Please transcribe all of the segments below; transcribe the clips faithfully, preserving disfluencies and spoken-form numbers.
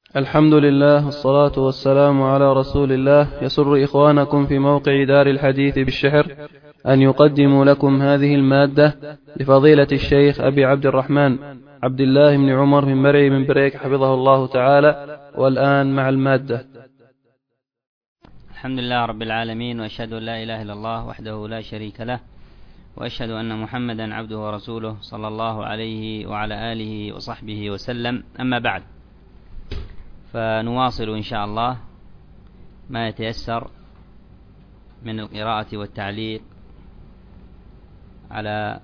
الحمد لله والصلاة والسلام على رسول الله. يسر إخوانكم في موقع دار الحديث بالشحر أن يقدموا لكم هذه المادة لفضيلة الشيخ أبي عبد الرحمن عبد الله بن عمر من مرعي من بريك حفظه الله تعالى. والآن مع المادة. الحمد لله رب العالمين، وأشهد أن لا إله إلا الله وحده لا شريك له، وأشهد أن محمدا عبده ورسوله صلى الله عليه وعلى آله وصحبه وسلم. أما بعد، فنواصل إن شاء الله ما يتيسر من القراءة والتعليق على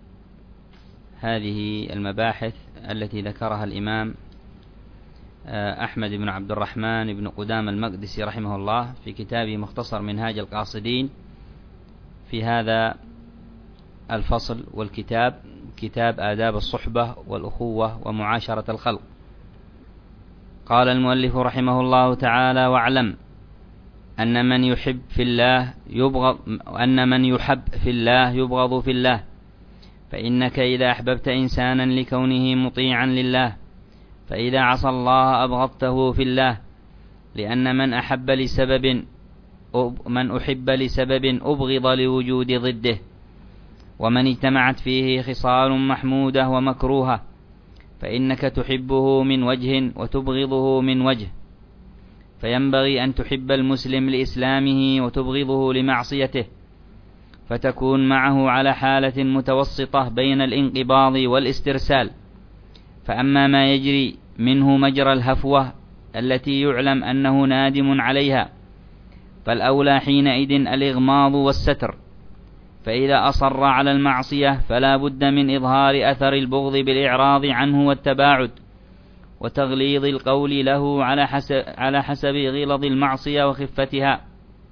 هذه المباحث التي ذكرها الإمام أحمد بن عبد الرحمن بن قدامة المقدسي رحمه الله في كتابه مختصر منهاج القاصدين في هذا الفصل والكتاب كتاب آداب الصحبة والأخوة ومعاشرة الخلق. قال المؤلف رحمه الله تعالى: واعلم أن من يحب في الله يبغض أن من يحب في الله يبغض في الله، فإنك إذا أحببت إنسانا لكونه مطيعا لله، فإذا عصى الله أبغضته في الله، لأن من أحب لسبب من أحب لسبب أبغض لوجود ضده، ومن اجتمعت فيه خصال محمودة ومكروهة فإنك تحبه من وجه وتبغضه من وجه، فينبغي أن تحب المسلم لإسلامه وتبغضه لمعصيته، فتكون معه على حالة متوسطة بين الانقباض والاسترسال. فأما ما يجري منه مجرى الهفوة التي يعلم أنه نادم عليها، فالأولى حينئذ الإغماض والستر، فإذا أصر على المعصية فلا بد من إظهار أثر البغض بالإعراض عنه والتباعد، وتغليظ القول له على حسب, على حسب غلظ المعصية وخفتها.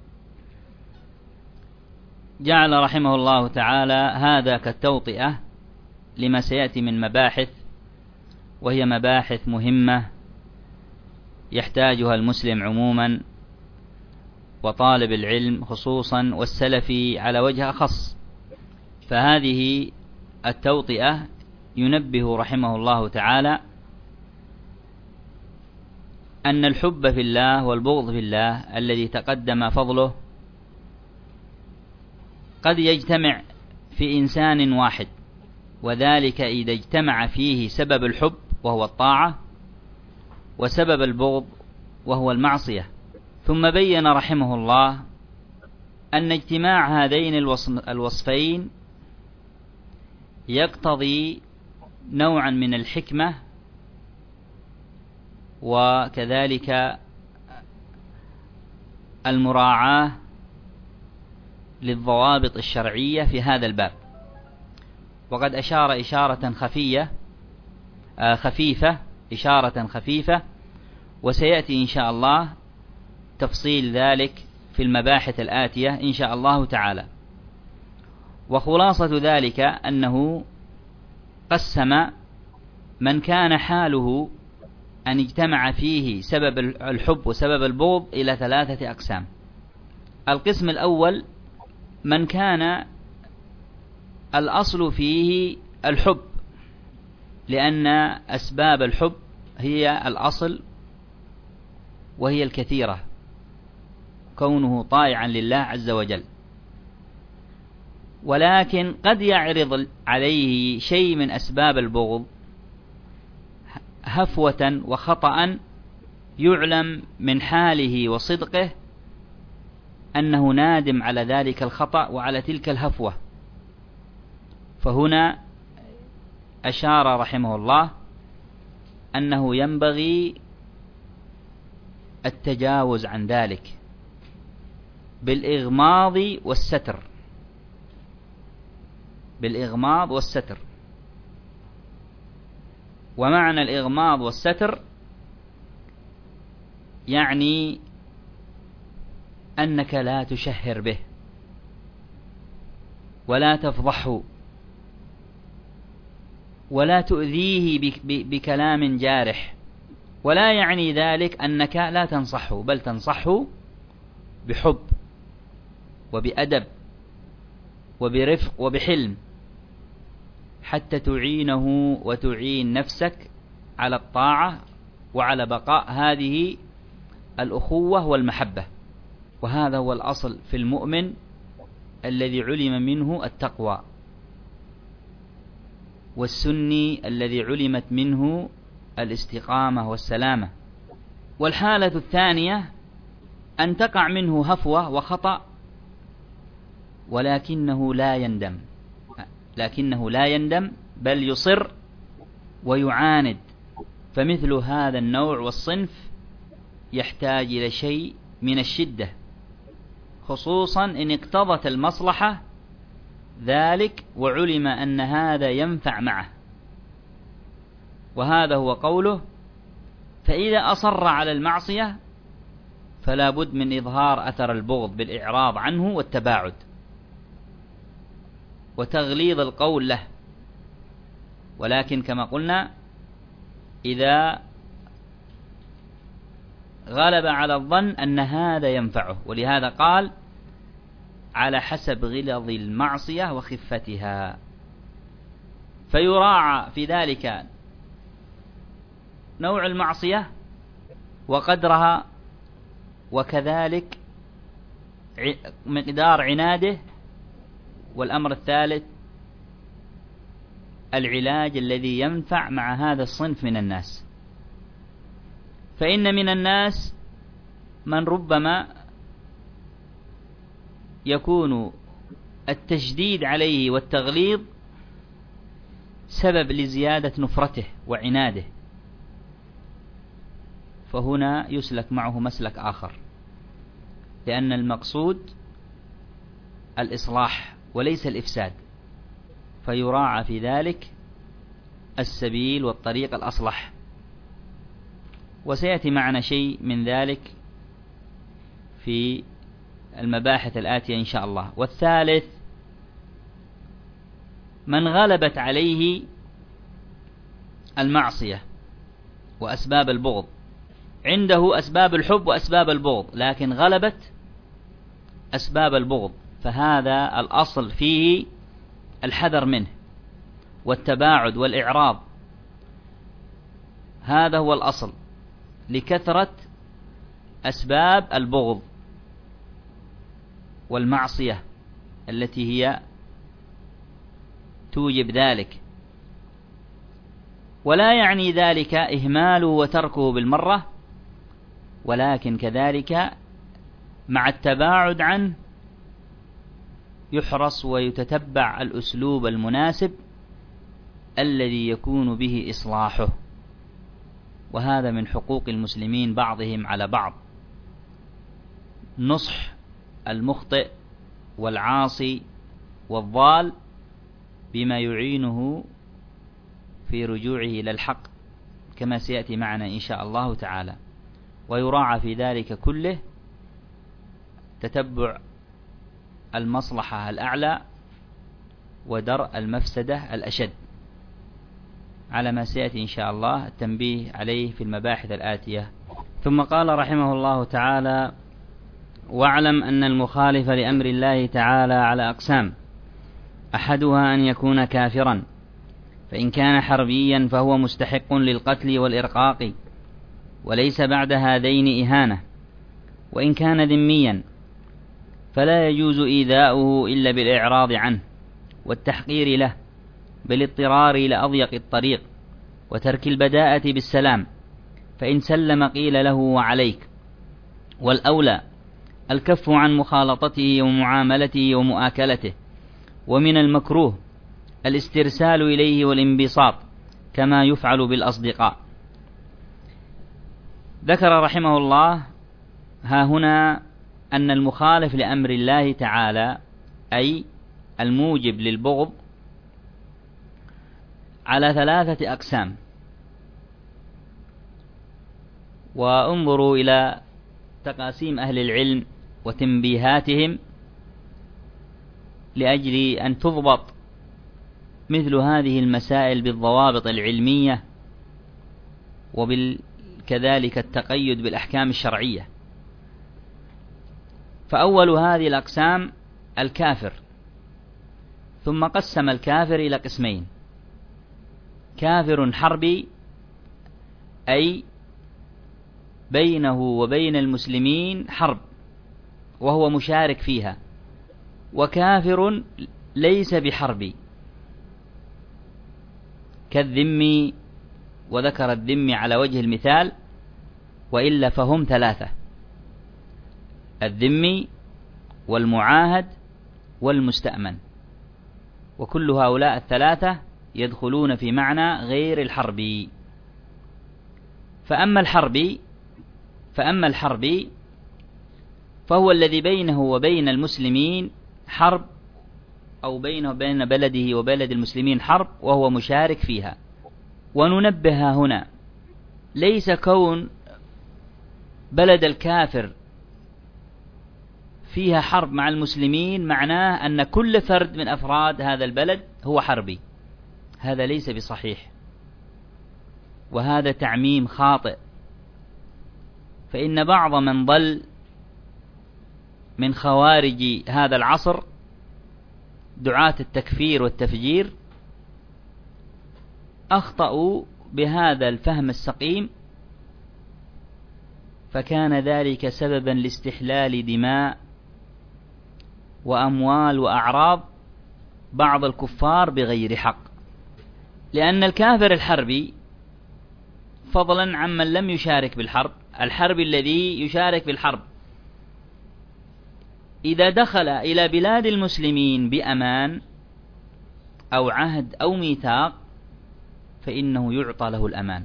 جعل رحمه الله تعالى هذا كالتوطئة لما سيأتي من مباحث، وهي مباحث مهمة يحتاجها المسلم عموما وطالب العلم خصوصا والسلفي على وجه أخص. فهذه التوطئة ينبه رحمه الله تعالى أن الحب في الله والبغض في الله الذي تقدم فضله قد يجتمع في إنسان واحد، وذلك إذا اجتمع فيه سبب الحب وهو الطاعة وسبب البغض وهو المعصية. ثم بين رحمه الله أن اجتماع هذين الوصفين يقتضي نوعا من الحكمة، وكذلك المراعاة للضوابط الشرعية في هذا الباب. وقد أشار إشارة خفية آه خفيفة إشارة خفيفة وسيأتي إن شاء الله تفصيل ذلك في المباحث الآتية إن شاء الله تعالى. وخلاصة ذلك أنه قسم من كان حاله أن اجتمع فيه سبب الحب وسبب البغض إلى ثلاثة أقسام. القسم الأول من كان الأصل فيه الحب، لأن أسباب الحب هي الأصل وهي الكثيرة، كونه طائعا لله عز وجل، ولكن قد يعرض عليه شيء من أسباب البغض هفوة وخطأ يعلم من حاله وصدقه أنه نادم على ذلك الخطأ وعلى تلك الهفوة. فهنا أشار رحمه الله أنه ينبغي التجاوز عن ذلك بالإغماض والستر بالإغماض والستر ومعنى الإغماض والستر يعني أنك لا تشهر به ولا تفضحه ولا تؤذيه بكلام جارح، ولا يعني ذلك أنك لا تنصحه، بل تنصحه بحب وبأدب وبرفق وبحلم، حتى تعينه وتعين نفسك على الطاعة وعلى بقاء هذه الأخوة والمحبة. وهذا هو الأصل في المؤمن الذي علم منه التقوى، والسني الذي علمت منه الاستقامة والسلامة. والحالة الثانية أن تقع منه هفوة وخطأ ولكنه لا يندم لكنه لا يندم بل يصر ويعاند، فمثل هذا النوع والصنف يحتاج إلى شيء من الشدة، خصوصا إن اقتضت المصلحة ذلك وعلم أن هذا ينفع معه. وهذا هو قوله: فإذا أصر على المعصية فلا بد من إظهار أثر البغض بالإعراض عنه والتباعد وتغليظ القول له. ولكن كما قلنا إذا غلب على الظن أن هذا ينفعه، ولهذا قال: على حسب غلظ المعصية وخفتها. فيراعى في ذلك نوع المعصية وقدرها، وكذلك مقدار عناده. والأمر الثالث العلاج الذي ينفع مع هذا الصنف من الناس. فإن من الناس من ربما يكون التشديد عليه والتغليظ سبب لزيادة نفرته وعناده، فهنا يسلك معه مسلك آخر، لأن المقصود الإصلاح وليس الإفساد، فيراعى في ذلك السبيل والطريق الأصلح. وسيأتي معنا شيء من ذلك في المباحث الآتية إن شاء الله. والثالث من غلبت عليه المعصية وأسباب البغض، عنده أسباب الحب وأسباب البغض لكن غلبت أسباب البغض، فهذا الأصل فيه الحذر منه والتباعد والإعراض. هذا هو الأصل لكثرة أسباب البغض والمعصية التي هي توجب ذلك. ولا يعني ذلك إهماله وتركه بالمرة، ولكن كذلك مع التباعد عنه يحرص ويتتبع الأسلوب المناسب الذي يكون به إصلاحه. وهذا من حقوق المسلمين بعضهم على بعض، نصح المخطئ والعاصي والضال بما يعينه في رجوعه إلى الحق، كما سيأتي معنا إن شاء الله تعالى. ويراعى في ذلك كله تتبع المصلحة الأعلى ودرء المفسدة الأشد، على ما سيأتي إن شاء الله التنبيه عليه في المباحث الآتية. ثم قال رحمه الله تعالى: واعلم أن المخالف لأمر الله تعالى على أقسام، أحدها أن يكون كافرا، فإن كان حربيا فهو مستحق للقتل والإرقاق وليس بعد هذين إهانة، وإن كان ذميا فلا يجوز إيذاؤه إلا بالإعراض عنه والتحقير له بالاضطرار إلى أضيق الطريق وترك البداءة بالسلام، فإن سلم قيل له وعليك. والأولى الكف عن مخالطته ومعاملته ومؤاكلته. ومن المكروه الاسترسال إليه والانبساط كما يفعل بالأصدقاء. ذكر رحمه الله ها هنا أن المخالف لأمر الله تعالى أي الموجب للبغض على ثلاثة أقسام. وانظروا إلى تقاسيم أهل العلم وتنبيهاتهم لأجل أن تضبط مثل هذه المسائل بالضوابط العلمية وكذلك التقيد بالأحكام الشرعية. فأول هذه الأقسام الكافر، ثم قسم الكافر إلى قسمين: كافر حربي أي بينه وبين المسلمين حرب وهو مشارك فيها، وكافر ليس بحربي كالذمي، وذكر الذمي على وجه المثال، وإلا فهم ثلاثة: الذمي والمعاهد والمستأمن، وكل هؤلاء الثلاثة يدخلون في معنى غير الحربي. فأما الحربي فأما الحربي فهو الذي بينه وبين المسلمين حرب، أو بينه وبين بلده وبلد المسلمين حرب وهو مشارك فيها. وننبه هنا، ليس كون بلد الكافر فيها حرب مع المسلمين معناه أن كل فرد من أفراد هذا البلد هو حربي، هذا ليس بصحيح، وهذا تعميم خاطئ. فإن بعض من ضل من خوارج هذا العصر، دعاة التكفير والتفجير، أخطأوا بهذا الفهم السقيم، فكان ذلك سببا لاستحلال دماء وأموال وأعراض بعض الكفار بغير حق. لأن الكافر الحربي، فضلا عمن لم يشارك بالحرب، الحرب الذي يشارك بالحرب إذا دخل إلى بلاد المسلمين بأمان أو عهد أو ميثاق فإنه يعطى له الأمان.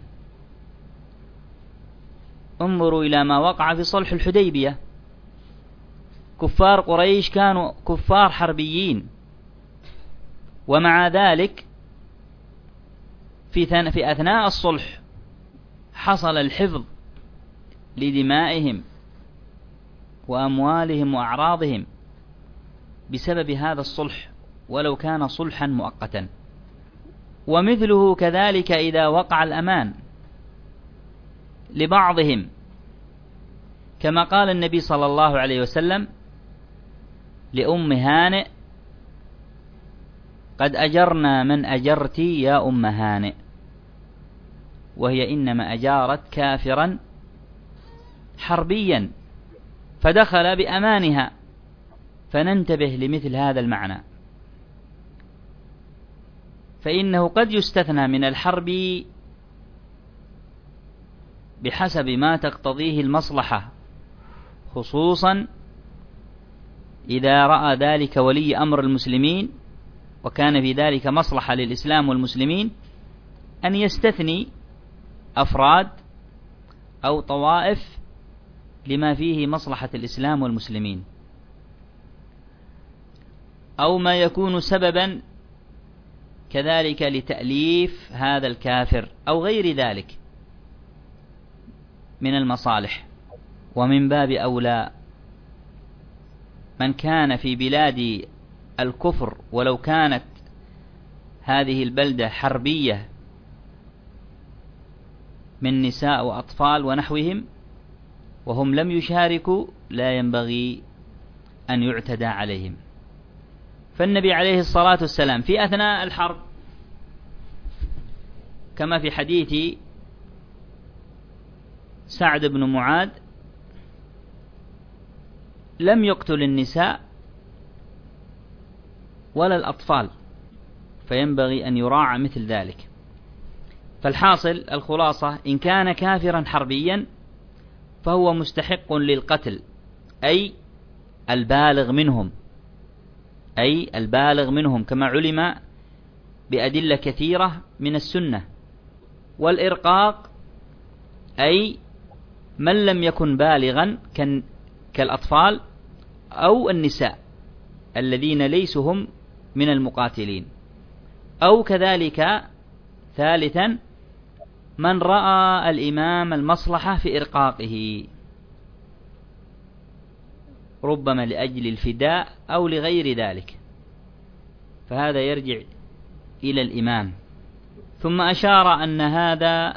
انظروا إلى ما وقع في صلح الحديبية، كفار قريش كانوا كفار حربيين، ومع ذلك في في أثناء الصلح حصل الحفظ لدمائهم وأموالهم وأعراضهم بسبب هذا الصلح، ولو كان صلحا مؤقتا. ومثله كذلك إذا وقع الأمان لبعضهم، كما قال النبي صلى الله عليه وسلم لأم هانئ: قد أجرنا من أجرت يا أم هانئ، وهي إنما أجارت كافرا حربيا فدخل بأمانها. فننتبه لمثل هذا المعنى، فإنه قد يستثنى من الحرب بحسب ما تقتضيه المصلحة، خصوصا إذا رأى ذلك ولي أمر المسلمين وكان في ذلك مصلحة للإسلام والمسلمين، أن يستثني أفراد أو طوائف لما فيه مصلحة الإسلام والمسلمين، أو ما يكون سببا كذلك لتأليف هذا الكافر أو غير ذلك من المصالح. ومن باب أولى من كان في بلاد الكفر ولو كانت هذه البلدة حربية من نساء وأطفال ونحوهم وهم لم يشاركوا، لا ينبغي أن يعتدى عليهم. فالنبي عليه الصلاة والسلام في أثناء الحرب كما في حديث سعد بن معاذ لم يقتل النساء ولا الأطفال، فينبغي أن يراعى مثل ذلك. فالحاصل الخلاصة، إن كان كافرا حربيا فهو مستحق للقتل، أي البالغ منهم أي البالغ منهم كما علم بأدلة كثيرة من السنة. والإرقاق أي من لم يكن بالغا كالأطفال أو النساء الذين ليسوا هم من المقاتلين. أو كذلك ثالثا من رأى الإمام المصلحة في إرقاقه، ربما لأجل الفداء أو لغير ذلك، فهذا يرجع إلى الإمام. ثم أشار أن هذا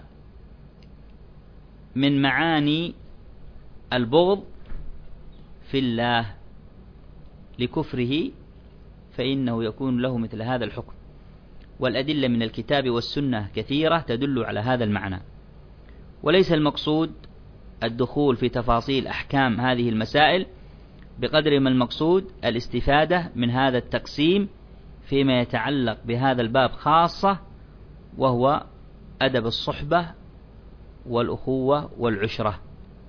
من معاني البغض في الله لكفره، فإنه يكون له مثل هذا الحكم. والأدلة من الكتاب والسنة كثيرة تدل على هذا المعنى. وليس المقصود الدخول في تفاصيل أحكام هذه المسائل بقدر ما المقصود الاستفادة من هذا التقسيم فيما يتعلق بهذا الباب خاصة، وهو أدب الصحبة والأخوة والعشرة.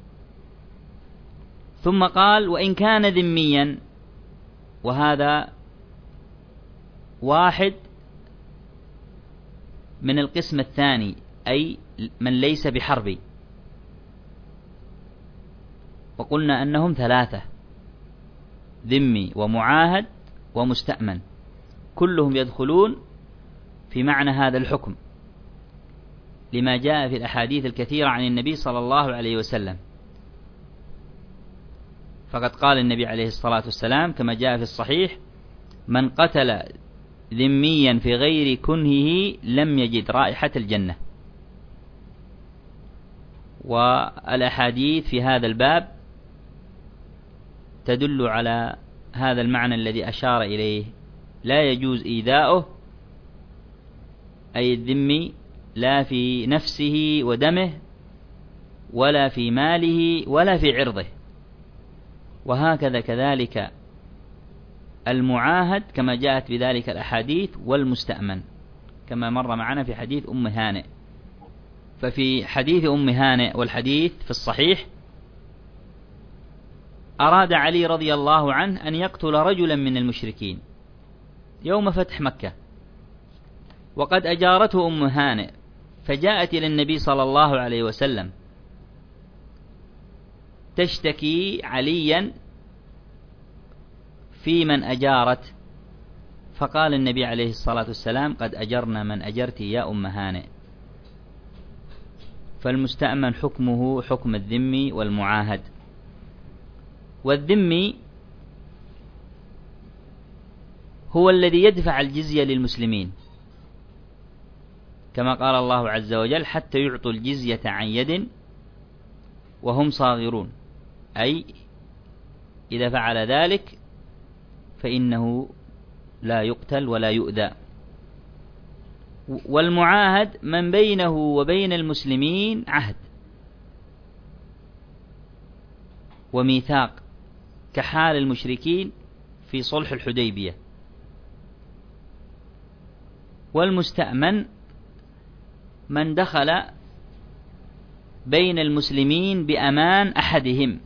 ثم قال: وإن كان ذميا، وهذا واحد من القسم الثاني، أي من ليس بحربي. وقلنا أنهم ثلاثة: ذمي ومعاهد ومستأمن، كلهم يدخلون في معنى هذا الحكم لما جاء في الأحاديث الكثيرة عن النبي صلى الله عليه وسلم. فقد قال النبي عليه الصلاة والسلام كما جاء في الصحيح: من قتل ذميا في غير كنهه لم يجد رائحة الجنة. والأحاديث في هذا الباب تدل على هذا المعنى الذي أشار إليه: لا يجوز إيذاؤه، أي الذمي، لا في نفسه ودمه ولا في ماله ولا في عرضه. وهكذا كذلك المعاهد كما جاءت بذلك الأحاديث، والمستأمن كما مر معنا في حديث أم هانئ. ففي حديث أم هانئ والحديث في الصحيح أراد علي رضي الله عنه أن يقتل رجلا من المشركين يوم فتح مكة، وقد أجارته أم هانئ، فجاءت إلى النبي صلى الله عليه وسلم تشتكي عليا في من أجارت، فقال النبي عليه الصلاة والسلام: قد أجرنا من أجرت يا أم هانئ. فالمستأمن حكمه حكم الذمي والمعاهد. والذمي هو الذي يدفع الجزية للمسلمين، كما قال الله عز وجل: حتى يعطوا الجزية عن يد وهم صاغرون، أي إذا فعل ذلك فإنه لا يقتل ولا يؤذى. والمعاهد من بينه وبين المسلمين عهد وميثاق، كحال المشركين في صلح الحديبية. والمستأمن من دخل بين المسلمين بأمان أحدهم،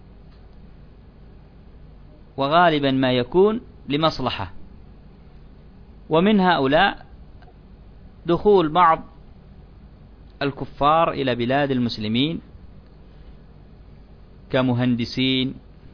وغالبا ما يكون لمصلحة. ومن هؤلاء دخول بعض الكفار إلى بلاد المسلمين كمهندسين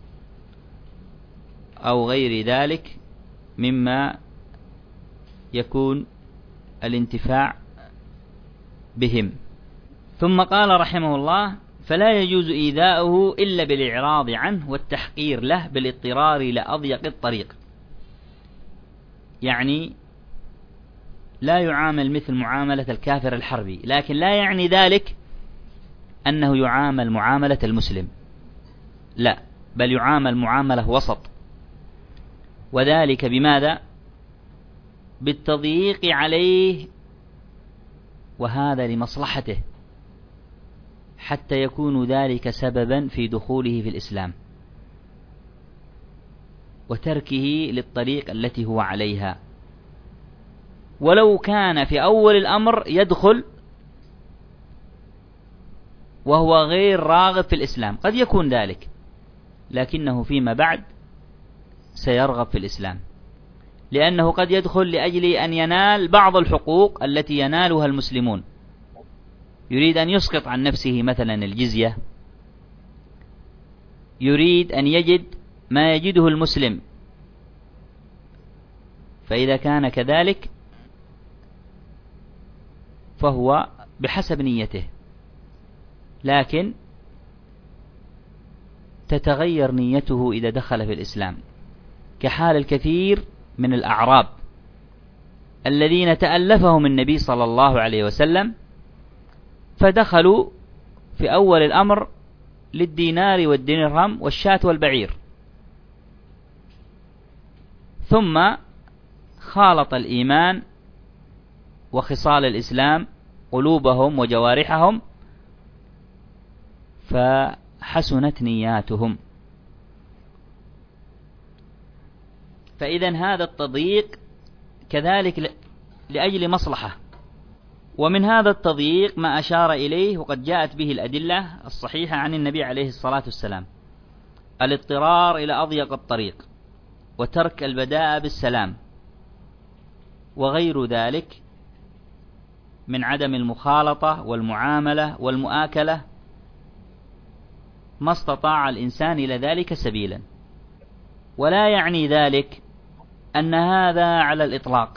أو غير ذلك مما يكون الانتفاع بهم. ثم قال رحمه الله: فلا يجوز إيذاؤه إلا بالإعراض عنه والتحقير له بالاضطرار إلى أضيق الطريق. يعني لا يعامل مثل معاملة الكافر الحربي، لكن لا يعني ذلك أنه يعامل معاملة المسلم، لا، بل يعامل معاملة وسط. وذلك بماذا؟ بالتضييق عليه، وهذا لمصلحته، حتى يكون ذلك سببا في دخوله في الإسلام وتركه للطريق التي هو عليها. ولو كان في أول الأمر يدخل وهو غير راغب في الإسلام، قد يكون ذلك، لكنه فيما بعد سيرغب في الإسلام، لأنه قد يدخل لأجل أن ينال بعض الحقوق التي ينالها المسلمون. يريد أن يسقط عن نفسه مثلا الجزية، يريد أن يجد ما يجده المسلم، فإذا كان كذلك فهو بحسب نيته، لكن تتغير نيته إذا دخل في الإسلام، كحال الكثير من الأعراب الذين تألفهم النبي صلى الله عليه وسلم، فدخلوا في أول الأمر للدينار والدرهم والشاة والبعير، ثم خالط الإيمان وخصال الإسلام قلوبهم وجوارحهم، فحسنت نياتهم. فإذا هذا التضييق كذلك لأجل مصلحة. ومن هذا التضييق ما أشار إليه وقد جاءت به الأدلة الصحيحة عن النبي عليه الصلاة والسلام: الاضطرار إلى أضيق الطريق، وترك البداء بالسلام، وغير ذلك من عدم المخالطة والمعاملة والمؤاكلة ما استطاع الإنسان إلى ذلك سبيلا. ولا يعني ذلك أن هذا على الإطلاق،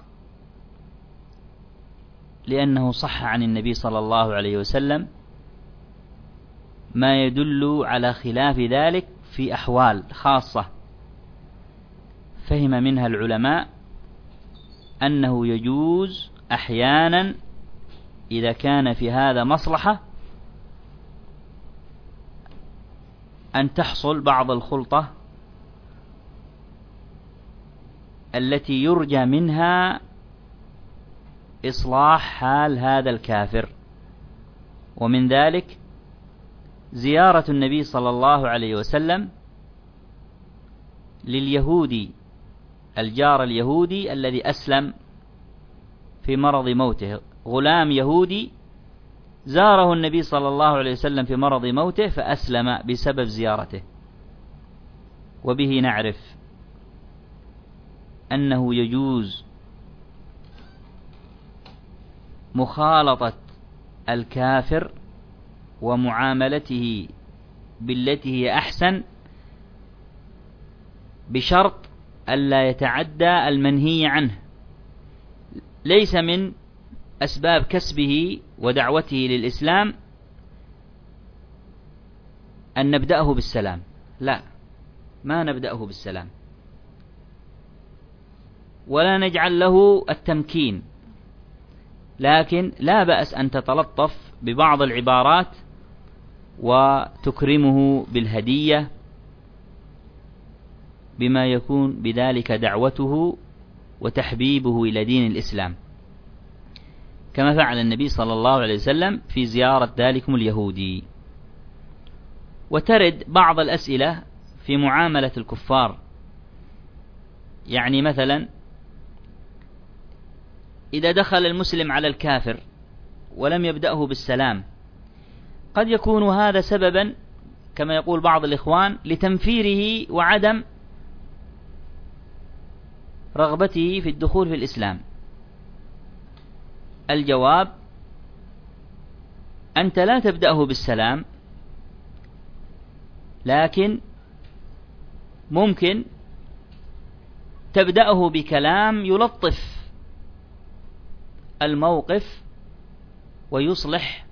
لأنه صح عن النبي صلى الله عليه وسلم ما يدل على خلاف ذلك في أحوال خاصة فهم منها العلماء أنه يجوز أحيانا إذا كان في هذا مصلحة أن تحصل بعض الخلطة التي يرجى منها إصلاح حال هذا الكافر. ومن ذلك زيارة النبي صلى الله عليه وسلم لليهودي الجار اليهودي الذي أسلم في مرض موته. غلام يهودي زاره النبي صلى الله عليه وسلم في مرض موته فأسلم بسبب زيارته. وبه نعرف أنه يجوز مخالطة الكافر ومعاملته بالتي هي أحسن بشرط ألا يتعدى المنهي عنه. ليس من أسباب كسبه ودعوته للإسلام أن نبدأه بالسلام، لا، ما نبدأه بالسلام، ولا نجعل له التمكين، لكن لا بأس أن تتلطف ببعض العبارات وتكرمه بالهدية بما يكون بذلك دعوته وتحبيبه إلى دين الإسلام، كما فعل النبي صلى الله عليه وسلم في زيارة ذلكم اليهودي. وترد بعض الأسئلة في معاملة الكفار، يعني مثلا إذا دخل المسلم على الكافر ولم يبدأه بالسلام قد يكون هذا سببا كما يقول بعض الإخوان لتنفيره وعدم رغبته في الدخول في الإسلام. الجواب: أنت لا تبدأه بالسلام، لكن ممكن تبدأه بكلام يلطف الموقف ويصلح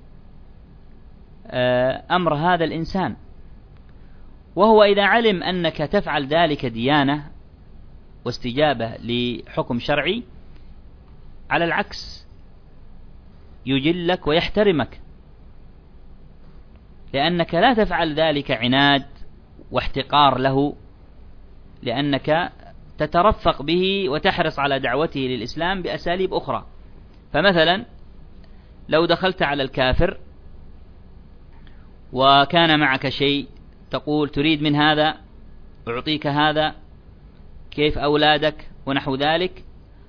أمر هذا الإنسان. وهو إذا علم أنك تفعل ذلك ديانة واستجابة لحكم شرعي، على العكس يجلك ويحترمك، لأنك لا تفعل ذلك عناد واحتقار له، لأنك تترفق به وتحرص على دعوته للإسلام بأساليب أخرى. فمثلا لو دخلت على الكافر وكان معك شيء تقول تريد من هذا أعطيك هذا، كيف أولادك ونحو ذلك،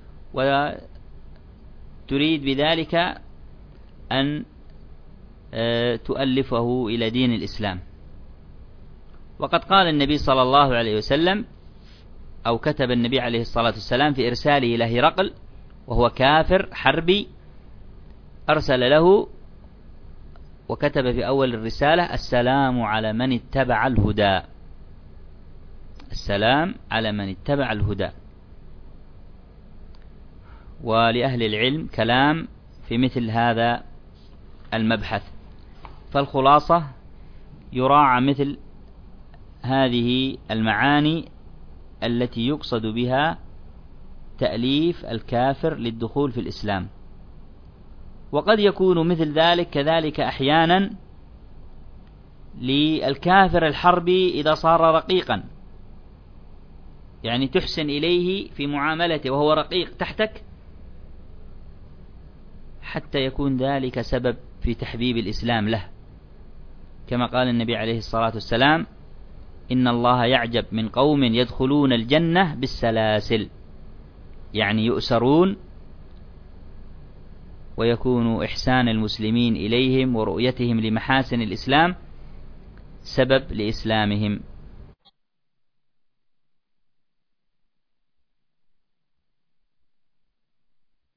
وتريد بذلك أن تؤلفه إلى دين الإسلام. وقد قال النبي صلى الله عليه وسلم، أو كتب النبي عليه الصلاة والسلام في إرساله إلى هرقل وهو كافر حربي، أرسل له وكتب في أول الرسالة: السلام على من اتبع الهدى، السلام على من اتبع الهدى. ولأهل العلم كلام في مثل هذا المبحث. فالخلاصة يراعى مثل هذه المعاني التي يقصد بها تأليف الكافر للدخول في الإسلام. وقد يكون مثل ذلك كذلك أحيانا للكافر الحربي إذا صار رقيقا، يعني تحسن إليه في معاملته وهو رقيق تحتك حتى يكون ذلك سبب في تحبيب الإسلام له، كما قال النبي عليه الصلاة والسلام: إن الله يعجب من قوم يدخلون الجنة بالسلاسل، يعني يؤسرون، ويكون إحسان المسلمين إليهم ورؤيتهم لمحاسن الإسلام سبب لإسلامهم.